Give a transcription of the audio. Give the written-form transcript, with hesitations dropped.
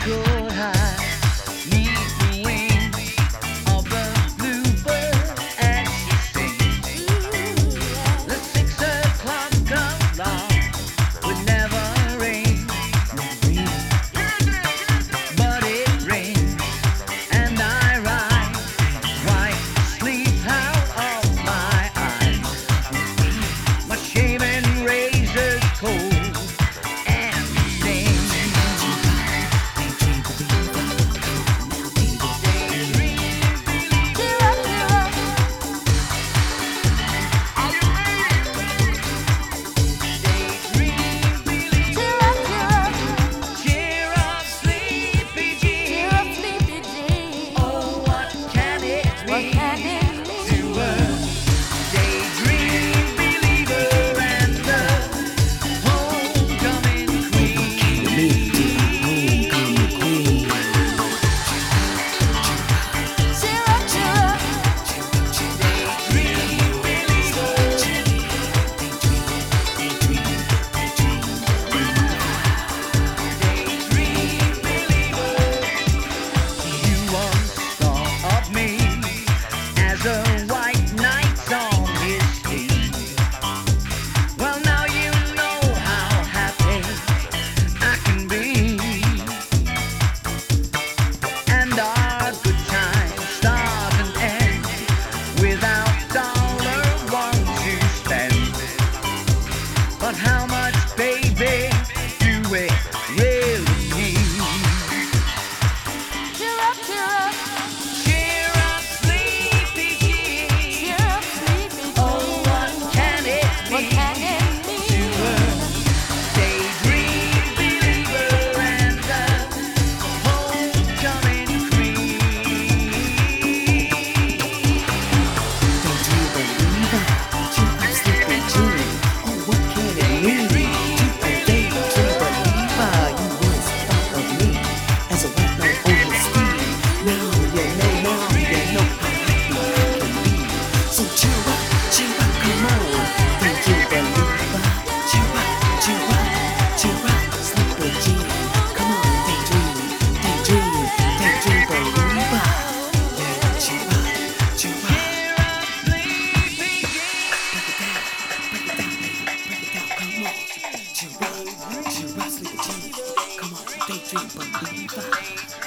could hide 'neath the wings of the bluebird as she sings. The 6 o'clock alarm would never ring, but it rings, and I rise, wipe sleep out of my eyes. My shaving razor's cold and stained. Cheer up, sleepy Jean. Oh, what can it mean to a daydream believer and the homecoming queen? You once thought of me as a white knight on his steed. Well, now you know how happy I can be, and our good times start and end without dollar one to spend. But how much, baby, do we really need? Cheer up, sleepy Jean. Oh, what can it mean to a daydream believer and the homecoming queen? Come on, daydream believer.